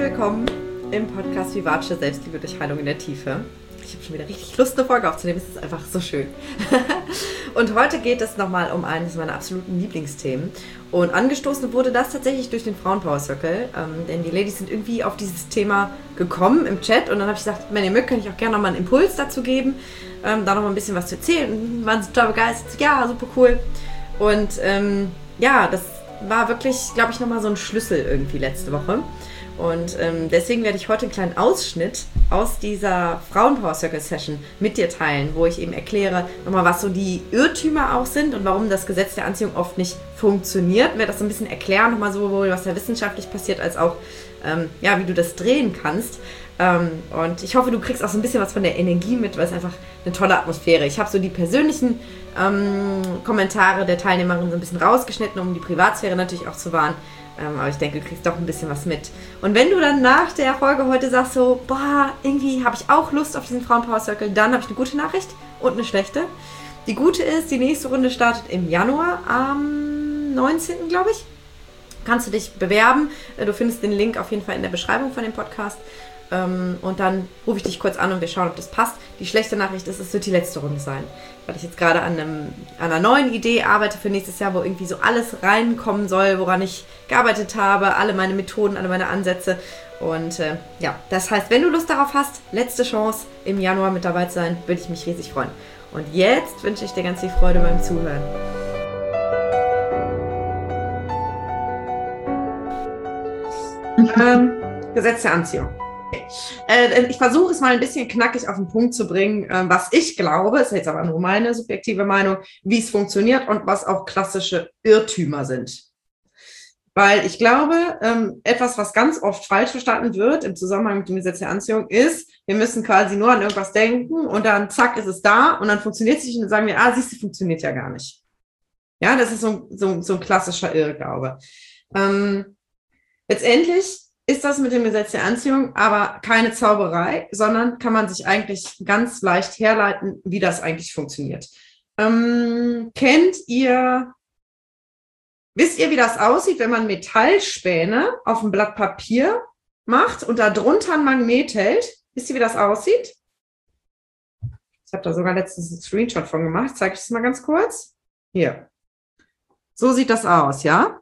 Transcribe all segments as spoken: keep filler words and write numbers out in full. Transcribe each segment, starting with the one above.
willkommen im Podcast Vivace Selbstliebe durch Heilung in der Tiefe. Ich habe schon wieder richtig Lust, eine Folge aufzunehmen. Es ist einfach so schön. Und heute geht es nochmal um eines meiner absoluten Lieblingsthemen. Und angestoßen wurde das tatsächlich durch den Frauenpower Circle. Ähm, denn die Ladies sind irgendwie auf dieses Thema gekommen im Chat. Und dann habe ich gesagt, wenn ihr mögt, kann ich auch gerne nochmal einen Impuls dazu geben. Ähm, da nochmal ein bisschen was zu erzählen. Und waren sie total begeistert. Ja, super cool. Und ähm, ja, das war wirklich, glaube ich, nochmal so ein Schlüssel irgendwie letzte Woche. Und ähm, deswegen werde ich heute einen kleinen Ausschnitt aus dieser Frauenpower Circle Session mit dir teilen, wo ich eben erkläre, nochmal, was so die Irrtümer auch sind und warum das Gesetz der Anziehung oft nicht funktioniert. Ich werde das so ein bisschen erklären, nochmal sowohl, was da wissenschaftlich passiert, als auch, ähm, ja, wie du das drehen kannst. Ähm, und ich hoffe, du kriegst auch so ein bisschen was von der Energie mit, weil es einfach eine tolle Atmosphäre. Ich habe so die persönlichen ähm, Kommentare der Teilnehmerinnen so ein bisschen rausgeschnitten, um die Privatsphäre natürlich auch zu wahren. Ähm, aber ich denke, du kriegst doch ein bisschen was mit. Und wenn du dann nach der Folge heute sagst so, boah, irgendwie habe ich auch Lust auf diesen Frauenpower Circle, dann habe ich eine gute Nachricht und eine schlechte. Die gute ist, die nächste Runde startet im Januar, am neunzehnten glaube ich. Kannst du dich bewerben. Du findest den Link auf jeden Fall in der Beschreibung von dem Podcast. Und dann rufe ich dich kurz an und wir schauen, ob das passt. Die schlechte Nachricht ist, es wird die letzte Runde sein. Weil ich jetzt gerade an, einem, an einer neuen Idee arbeite für nächstes Jahr, wo irgendwie so alles reinkommen soll, woran ich gearbeitet habe, alle meine Methoden, alle meine Ansätze. Und äh, ja, das heißt, wenn du Lust darauf hast, letzte Chance im Januar mit dabei zu sein, würde ich mich riesig freuen. Und jetzt wünsche ich dir ganz viel Freude beim Zuhören. ähm, Gesetz der Anziehung. Äh, ich versuche es mal ein bisschen knackig auf den Punkt zu bringen, äh, was ich glaube, ist jetzt aber nur meine subjektive Meinung, wie es funktioniert und was auch klassische Irrtümer sind. Weil ich glaube, ähm, etwas, was ganz oft falsch verstanden wird im Zusammenhang mit dem Gesetz der Anziehung ist, wir müssen quasi nur an irgendwas denken und dann zack ist es da und dann funktioniert es nicht und dann sagen wir, ah, siehst du, funktioniert ja gar nicht. Ja, das ist so, so, so ein klassischer Irrglaube. Ähm, letztendlich ist das mit dem Gesetz der Anziehung aber keine Zauberei, sondern kann man sich eigentlich ganz leicht herleiten, wie das eigentlich funktioniert. Ähm, kennt ihr, wisst ihr, wie das aussieht, wenn man Metallspäne auf ein Blatt Papier macht und da drunter ein Magnet hält? Wisst ihr, wie das aussieht? Ich habe da sogar letztens einen Screenshot von gemacht. Zeige ich das mal ganz kurz. Hier. So sieht das aus, ja?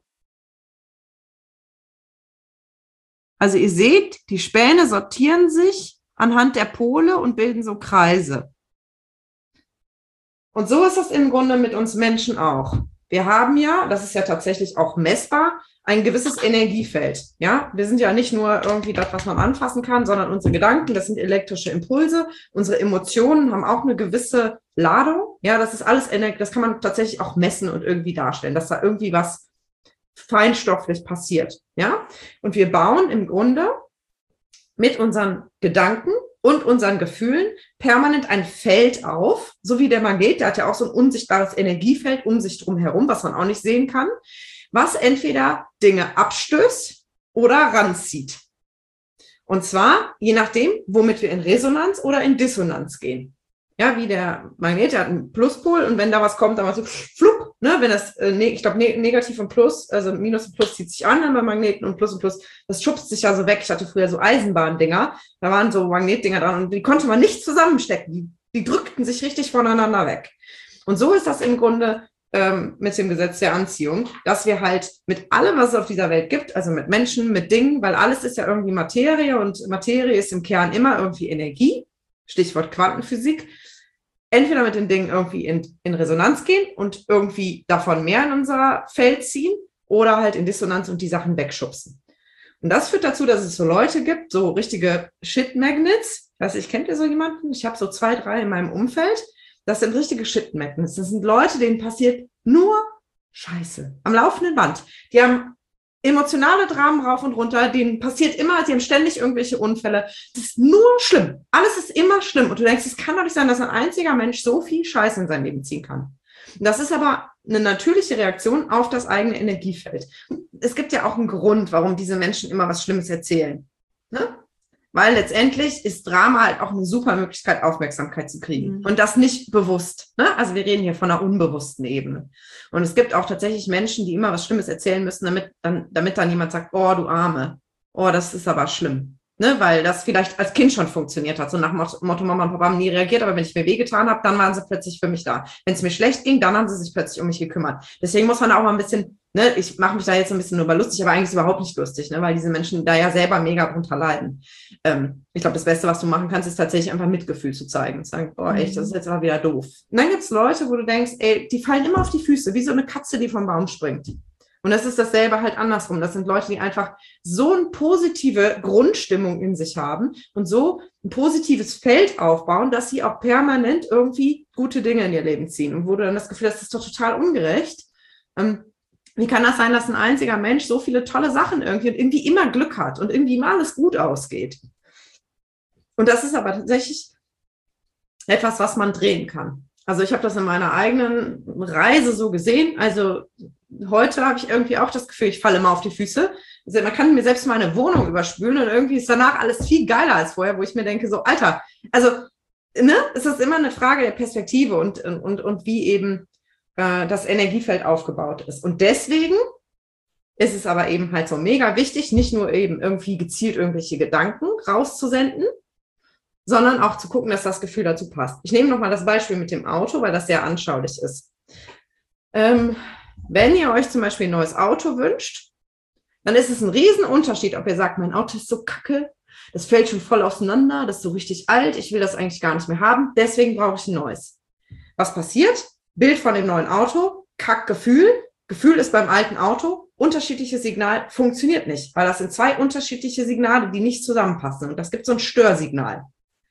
Also ihr seht, die Späne sortieren sich anhand der Pole und bilden so Kreise. Und so ist das im Grunde mit uns Menschen auch. Wir haben ja, das ist ja tatsächlich auch messbar, ein gewisses Energiefeld. Ja, wir sind ja nicht nur irgendwie das, was man anfassen kann, sondern unsere Gedanken, das sind elektrische Impulse. Unsere Emotionen haben auch eine gewisse Ladung. Ja, das ist alles Energie, das kann man tatsächlich auch messen und irgendwie darstellen, dass da irgendwie was feinstofflich passiert, ja? Und wir bauen im Grunde mit unseren Gedanken und unseren Gefühlen permanent ein Feld auf, so wie der Magnet, der hat ja auch so ein unsichtbares Energiefeld um sich drum herum, was man auch nicht sehen kann, was entweder Dinge abstößt oder ranzieht. Und zwar je nachdem, womit wir in Resonanz oder in Dissonanz gehen. Ja, wie der Magnet, der hat einen Pluspol und wenn da was kommt, dann mal so flupp, ne, wenn das, äh, ne, ich glaube, ne, Negativ und Plus, also Minus und Plus zieht sich an bei Magneten und Plus und Plus, das schubst sich ja so weg. Ich hatte früher so Eisenbahndinger, da waren so Magnetdinger dran und die konnte man nicht zusammenstecken, die, die drückten sich richtig voneinander weg. Und so ist das im Grunde ähm, mit dem Gesetz der Anziehung, dass wir halt mit allem, was es auf dieser Welt gibt, also mit Menschen, mit Dingen, weil alles ist ja irgendwie Materie und Materie ist im Kern immer irgendwie Energie, Stichwort Quantenphysik, entweder mit den Dingen irgendwie in, in Resonanz gehen und irgendwie davon mehr in unser Feld ziehen oder halt in Dissonanz und die Sachen wegschubsen. Und das führt dazu, dass es so Leute gibt, so richtige Shit-Magnets. Ich weiß nicht, kennt ihr so jemanden? Ich habe so zwei, drei in meinem Umfeld. Das sind richtige Shit-Magnets. Das sind Leute, denen passiert nur Scheiße am laufenden Band. Die haben emotionale Dramen rauf und runter, denen passiert immer, die haben ständig irgendwelche Unfälle. Das ist nur schlimm. Alles ist immer schlimm. Und du denkst, es kann doch nicht sein, dass ein einziger Mensch so viel Scheiße in sein Leben ziehen kann. Das ist aber eine natürliche Reaktion auf das eigene Energiefeld. Es gibt ja auch einen Grund, warum diese Menschen immer was Schlimmes erzählen. Ne? Weil letztendlich ist Drama halt auch eine super Möglichkeit, Aufmerksamkeit zu kriegen. Mhm. Und das nicht bewusst. Ne? Also wir reden hier von einer unbewussten Ebene. Und es gibt auch tatsächlich Menschen, die immer was Schlimmes erzählen müssen, damit dann, damit dann jemand sagt, oh, du Arme. oh, das ist aber schlimm. Ne, weil das vielleicht als Kind schon funktioniert hat. So nach dem Motto, Mama und Papa haben nie reagiert, aber wenn ich mir wehgetan habe, dann waren sie plötzlich für mich da. Wenn es mir schlecht ging, dann haben sie sich plötzlich um mich gekümmert. Deswegen muss man auch mal ein bisschen, ne, ich mache mich da jetzt ein bisschen über lustig, aber eigentlich ist es überhaupt nicht lustig, ne, weil diese Menschen da ja selber mega drunter leiden. Ähm, ich glaube, das Beste, was du machen kannst, ist tatsächlich einfach Mitgefühl zu zeigen und zu sagen, boah, echt, das ist jetzt mal wieder doof. Und dann gibt es Leute, wo du denkst, ey, die fallen immer auf die Füße, wie so eine Katze, die vom Baum springt. Und das ist dasselbe halt andersrum. Das sind Leute, die einfach so eine positive Grundstimmung in sich haben und so ein positives Feld aufbauen, dass sie auch permanent irgendwie gute Dinge in ihr Leben ziehen. Und wo du dann das Gefühl hast, das ist doch total ungerecht. Ähm, wie kann das sein, dass ein einziger Mensch so viele tolle Sachen irgendwie und irgendwie immer Glück hat und irgendwie immer alles gut ausgeht? Und das ist aber tatsächlich etwas, was man drehen kann. Also ich habe das in meiner eigenen Reise so gesehen. Also heute habe ich irgendwie auch das Gefühl, ich falle immer auf die Füße. Also man kann mir selbst meine Wohnung überspülen und irgendwie ist danach alles viel geiler als vorher, wo ich mir denke, so, Alter, also, ne, es ist immer eine Frage der Perspektive und, und, und wie eben äh, das Energiefeld aufgebaut ist. Und deswegen ist es aber eben halt so mega wichtig, nicht nur eben irgendwie gezielt irgendwelche Gedanken rauszusenden, sondern auch zu gucken, dass das Gefühl dazu passt. Ich nehme nochmal das Beispiel mit dem Auto, weil das sehr anschaulich ist. Ähm, wenn ihr euch zum Beispiel ein neues Auto wünscht, dann ist es ein Riesenunterschied, ob ihr sagt, mein Auto ist so kacke, das fällt schon voll auseinander, das ist so richtig alt, ich will das eigentlich gar nicht mehr haben, deswegen brauche ich ein neues. Was passiert? Bild von dem neuen Auto, Kackgefühl, Gefühl ist beim alten Auto, unterschiedliches Signal funktioniert nicht, weil das sind zwei unterschiedliche Signale, die nicht zusammenpassen und das gibt so ein Störsignal.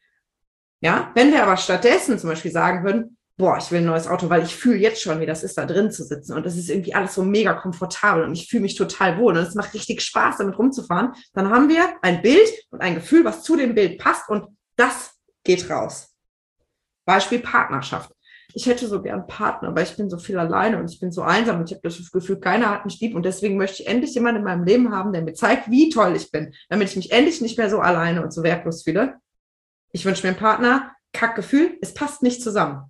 Ja, wenn wir aber stattdessen zum Beispiel sagen würden, boah, ich will ein neues Auto, weil ich fühle jetzt schon, wie das ist, da drin zu sitzen und das ist irgendwie alles so mega komfortabel und ich fühle mich total wohl und es macht richtig Spaß, damit rumzufahren, dann haben wir ein Bild und ein Gefühl, was zu dem Bild passt und das geht raus. Beispiel Partnerschaft. Ich hätte so gern einen Partner, aber ich bin so viel alleine und ich bin so einsam und ich habe das Gefühl, keiner hat mich lieb und deswegen möchte ich endlich jemanden in meinem Leben haben, der mir zeigt, wie toll ich bin, damit ich mich endlich nicht mehr so alleine und so wertlos fühle. Ich wünsche mir einen Partner, Kackgefühl, es passt nicht zusammen.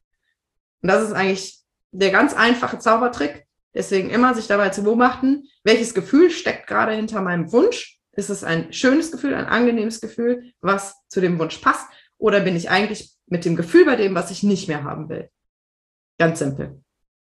Und das ist eigentlich der ganz einfache Zaubertrick. Deswegen immer sich dabei zu beobachten, welches Gefühl steckt gerade hinter meinem Wunsch. Ist es ein schönes Gefühl, ein angenehmes Gefühl, was zu dem Wunsch passt? Oder bin ich eigentlich mit dem Gefühl bei dem, was ich nicht mehr haben will? Ganz simpel.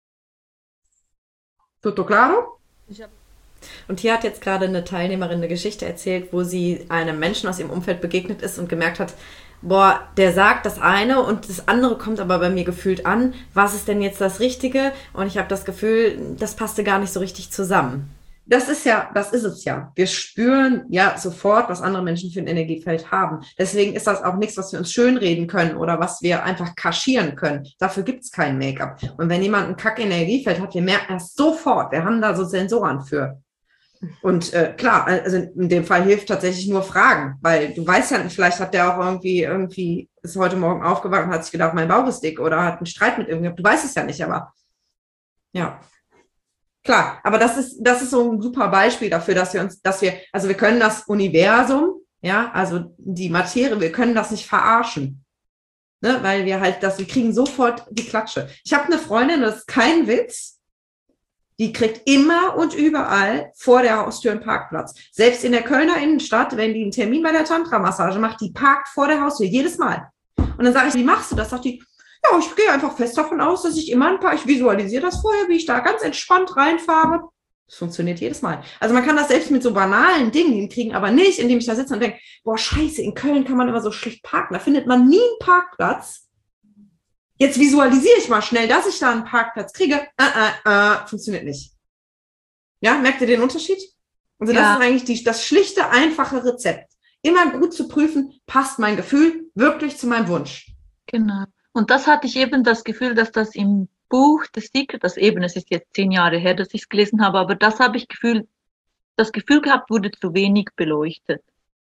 Tutto claro? Ich hab Und hier hat jetzt gerade eine Teilnehmerin eine Geschichte erzählt, wo sie einem Menschen aus ihrem Umfeld begegnet ist und gemerkt hat, boah, der sagt das eine und das andere kommt aber bei mir gefühlt an. Was ist denn jetzt das Richtige? Und ich habe das Gefühl, das passte gar nicht so richtig zusammen. Das ist ja, das ist es ja. Wir spüren ja sofort, was andere Menschen für ein Energiefeld haben. Deswegen ist das auch nichts, was wir uns schönreden können oder was wir einfach kaschieren können. Dafür gibt es kein Make-up. Und wenn jemand ein Kack-Energiefeld hat, wir merken das sofort. Wir haben da so Sensoren für. Und äh, klar, also in dem Fall hilft tatsächlich nur Fragen, weil du weißt ja nicht, vielleicht hat der auch irgendwie, irgendwie ist heute Morgen aufgewacht und hat sich gedacht, mein Bauch ist dick oder hat einen Streit mit irgendjemandem. Du weißt es ja nicht, aber ja. Klar, aber das ist, das ist so ein super Beispiel dafür, dass wir uns, dass wir, also wir können das Universum, ja, also die Materie, wir können das nicht verarschen, ne, weil wir halt das, wir kriegen sofort die Klatsche. Ich habe eine Freundin, das ist kein Witz, die kriegt immer und überall vor der Haustür einen Parkplatz. Selbst in der Kölner Innenstadt, wenn die einen Termin bei der Tantra-Massage macht, die parkt vor der Haustür, jedes Mal. Und dann sage ich, wie machst du das? Sagt die, ja, ich gehe einfach fest davon aus, dass ich immer ein paar, ich visualisiere das vorher, wie ich da ganz entspannt reinfahre. Das funktioniert jedes Mal. Also man kann das selbst mit so banalen Dingen hinkriegen, aber nicht, indem ich da sitze und denke, boah, scheiße, in Köln kann man immer so schlecht parken. Da findet man nie einen Parkplatz. Jetzt visualisiere ich mal schnell, dass ich da einen Parkplatz kriege. Äh, äh, äh, funktioniert nicht. Ja, merkt ihr den Unterschied? Also das Ja, ist eigentlich die, das schlichte, einfache Rezept. Immer gut zu prüfen, passt mein Gefühl wirklich zu meinem Wunsch. genau. Und das hatte ich eben das Gefühl, dass das im Buch The Secret, das eben, es ist jetzt zehn Jahre her, dass ich es gelesen habe, aber das habe ich Gefühl, das Gefühl gehabt, wurde zu wenig beleuchtet.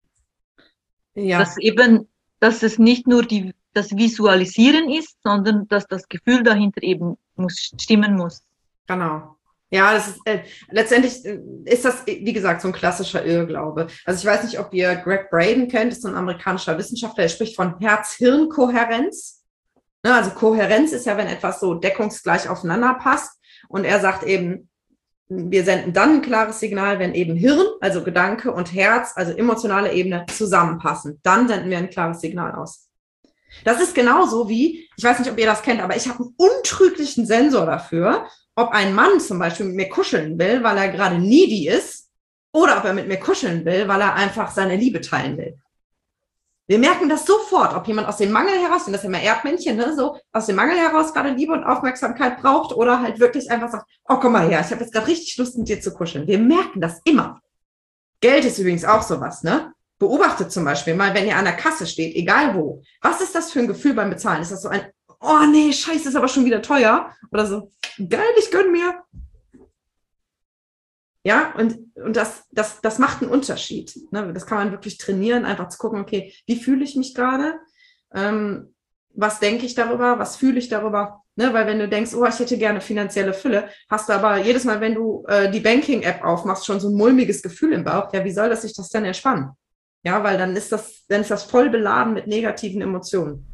Dass Ja, eben, dass es nicht nur die, das Visualisieren ist, sondern dass das Gefühl dahinter eben muss, stimmen muss. genau. Ja, das ist, äh, letztendlich äh, ist das, äh, wie gesagt, so ein klassischer Irrglaube. Also ich weiß nicht, ob ihr Greg Braden kennt, das ist so ein amerikanischer Wissenschaftler, der spricht von Herz-Hirn-Kohärenz. Ne, also Kohärenz ist ja, wenn etwas so deckungsgleich aufeinander passt. Und er sagt eben, wir senden dann ein klares Signal, wenn eben Hirn, also Gedanke und Herz, also emotionale Ebene zusammenpassen. Dann senden wir ein klares Signal aus. Das ist genauso wie, ich weiß nicht, ob ihr das kennt, aber ich habe einen untrüglichen Sensor dafür, ob ein Mann zum Beispiel mit mir kuscheln will, weil er gerade needy ist, oder ob er mit mir kuscheln will, weil er einfach seine Liebe teilen will. Wir merken das sofort, ob jemand aus dem Mangel heraus, und das ist ja immer Erdmännchen, ne, so aus dem Mangel heraus gerade Liebe und Aufmerksamkeit braucht oder halt wirklich einfach sagt, oh, komm mal her, ich habe jetzt gerade richtig Lust, mit dir zu kuscheln. Wir merken das immer. Geld ist übrigens auch sowas, ne? Beobachtet zum Beispiel mal, wenn ihr an der Kasse steht, egal wo, was ist das für ein Gefühl beim Bezahlen? Ist das so ein, oh nee, scheiße, ist aber schon wieder teuer? Oder so, geil, ich gönn mir. Ja, und, und das, das, das macht einen Unterschied. Ne? Das kann man wirklich trainieren, einfach zu gucken, okay, wie fühle ich mich gerade? Ähm, was denke ich darüber? Was fühle ich darüber? Ne? Weil wenn du denkst, oh, ich hätte gerne finanzielle Fülle, hast du aber jedes Mal, wenn du äh, die Banking-App aufmachst, schon so ein mulmiges Gefühl im Bauch. Ja, wie soll das sich das denn entspannen? Ja, weil dann ist das, dann ist das voll beladen mit negativen Emotionen.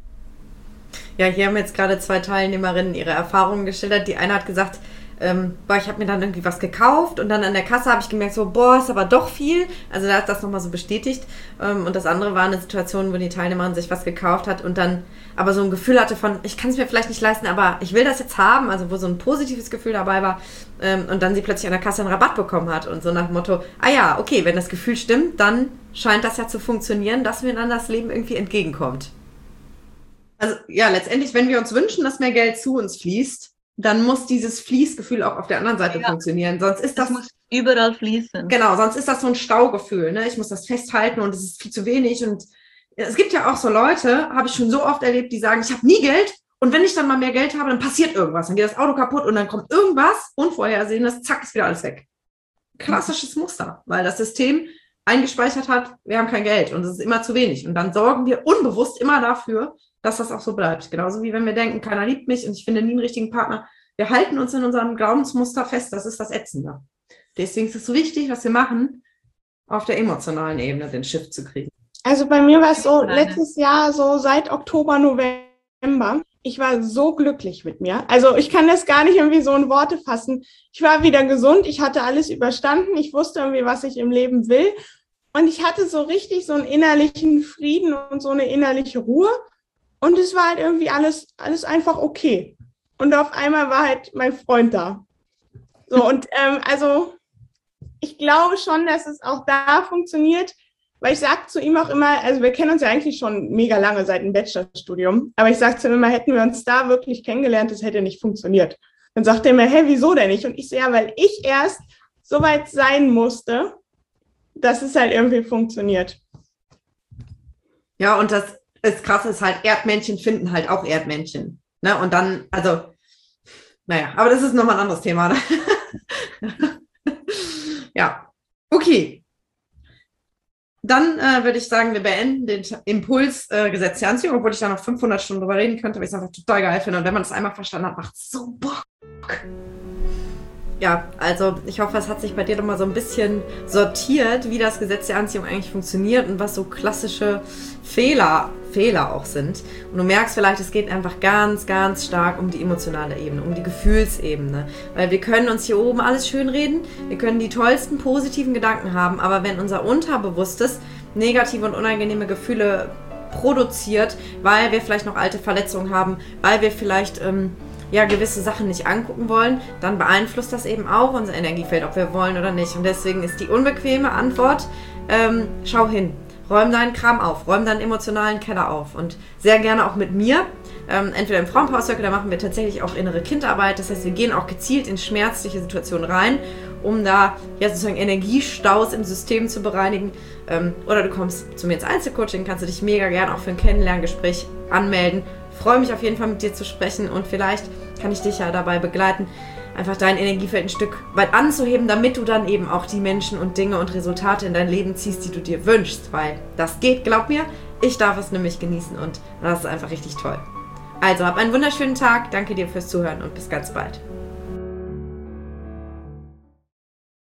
Ja, hier haben jetzt gerade zwei Teilnehmerinnen ihre Erfahrungen geschildert. Die eine hat gesagt, ähm, boah, ich habe mir dann irgendwie was gekauft und dann an der Kasse habe ich gemerkt, so, boah, ist aber doch viel. Also da hat das nochmal so bestätigt. Ähm, und das andere war eine Situation, wo die Teilnehmerin sich was gekauft hat und dann aber so ein Gefühl hatte von, ich kann es mir vielleicht nicht leisten, aber ich will das jetzt haben. Also wo so ein positives Gefühl dabei war. Ähm, und dann sie plötzlich an der Kasse einen Rabatt bekommen hat und so nach dem Motto, ah ja, okay, wenn das Gefühl stimmt, dann scheint das ja zu funktionieren, dass mir dann das Leben irgendwie entgegenkommt. Also ja, letztendlich, wenn wir uns wünschen, dass mehr Geld zu uns fließt, dann muss dieses Fließgefühl auch auf der anderen Seite ja funktionieren. Sonst ist das, das muss überall fließen. Genau, sonst ist das so ein Staugefühl. Ne? Ich muss das festhalten und es ist viel zu wenig. Und es gibt ja auch so Leute, habe ich schon so oft erlebt, die sagen, ich habe nie Geld und wenn ich dann mal mehr Geld habe, dann passiert irgendwas. Dann geht das Auto kaputt und dann kommt irgendwas Unvorhersehenes, zack, ist wieder alles weg. Klassisches Muster, weil das System eingespeichert hat, wir haben kein Geld und es ist immer zu wenig. Und dann sorgen wir unbewusst immer dafür, dass das auch so bleibt. Genauso wie wenn wir denken, keiner liebt mich und ich finde nie einen richtigen Partner. Wir halten uns in unserem Glaubensmuster fest, das ist das Ätzende. Deswegen ist es so wichtig, was wir machen, auf der emotionalen Ebene den Shift zu kriegen. Also bei mir war es so, letztes Jahr so seit Oktober, November, ich war so glücklich mit mir. Also ich kann das gar nicht irgendwie so in Worte fassen. Ich war wieder gesund, ich hatte alles überstanden, ich wusste irgendwie, was ich im Leben will. Und ich hatte so richtig so einen innerlichen Frieden und so eine innerliche Ruhe. Und es war halt irgendwie alles, alles einfach okay. Und auf einmal war halt mein Freund da. So, und ähm, also ich glaube schon, dass es auch da funktioniert, weil ich sage zu ihm auch immer, also wir kennen uns ja eigentlich schon mega lange seit dem Bachelorstudium, aber ich sage zu ihm immer, hätten wir uns da wirklich kennengelernt, das hätte nicht funktioniert. Dann sagt er mir, hä, wieso denn nicht? Und ich so, ja, weil ich erst so weit sein musste, dass es halt irgendwie funktioniert. Ja, und das ist krass, ist halt, Erdmännchen finden halt auch Erdmännchen. Ne? Und dann, also, naja, aber das ist nochmal ein anderes Thema. Ja, okay. Dann äh, würde ich sagen, wir beenden den Impuls äh, Gesetz der Anziehung, obwohl ich da noch fünfhundert Stunden drüber reden könnte, weil ich es einfach total geil finde. Und wenn man das einmal verstanden hat, macht es so Bock. Ja, also ich hoffe, es hat sich bei dir nochmal so ein bisschen sortiert, wie das Gesetz der Anziehung eigentlich funktioniert und was so klassische Fehler, Fehler auch sind. Und du merkst vielleicht, es geht einfach ganz, ganz stark um die emotionale Ebene, um die Gefühlsebene. Weil wir können uns hier oben alles schön reden, wir können die tollsten positiven Gedanken haben, aber wenn unser Unterbewusstes negative und unangenehme Gefühle produziert, weil wir vielleicht noch alte Verletzungen haben, weil wir vielleicht ähm, ja, gewisse Sachen nicht angucken wollen, dann beeinflusst das eben auch unser Energiefeld, ob wir wollen oder nicht. Und deswegen ist die unbequeme Antwort, ähm, schau hin, räum deinen Kram auf, räum deinen emotionalen Keller auf und sehr gerne auch mit mir, ähm, entweder im Frauenpower Circle, da machen wir tatsächlich auch innere Kindarbeit, das heißt, wir gehen auch gezielt in schmerzliche Situationen rein, um da ja sozusagen Energiestaus im System zu bereinigen, ähm, oder du kommst zu mir ins Einzelcoaching, kannst du dich mega gerne auch für ein Kennenlerngespräch anmelden. Freue mich auf jeden Fall mit dir zu sprechen und vielleicht kann ich dich ja dabei begleiten, einfach dein Energiefeld ein Stück weit anzuheben, damit du dann eben auch die Menschen und Dinge und Resultate in dein Leben ziehst, die du dir wünschst, weil das geht, glaub mir, ich darf es nämlich genießen und das ist einfach richtig toll. Also, hab einen wunderschönen Tag, danke dir fürs Zuhören und bis ganz bald.